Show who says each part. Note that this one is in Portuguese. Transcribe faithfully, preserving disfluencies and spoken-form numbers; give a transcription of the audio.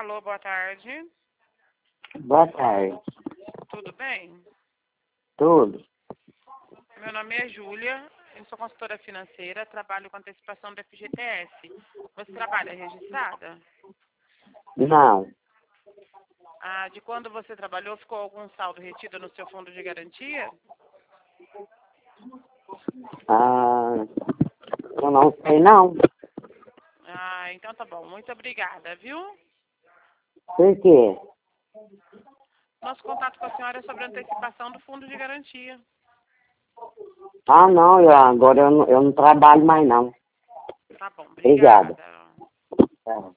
Speaker 1: Alô, boa tarde.
Speaker 2: Boa tarde.
Speaker 1: Tudo bem?
Speaker 2: Tudo?
Speaker 1: Meu nome é Júlia, eu sou consultora financeira, trabalho com antecipação do F G T S. Você trabalha registrada?
Speaker 2: Não.
Speaker 1: Ah, de quando você trabalhou, ficou algum saldo retido no seu fundo de garantia?
Speaker 2: Ah, eu não sei não.
Speaker 1: Ah, então tá bom. Muito obrigada, viu?
Speaker 2: Por quê?
Speaker 1: Nosso contato com a senhora é sobre a antecipação do fundo de garantia.
Speaker 2: Ah, não, eu, agora eu não, eu não trabalho mais não.
Speaker 1: Tá bom,
Speaker 2: Obrigada.
Speaker 1: obrigada.
Speaker 2: Tá.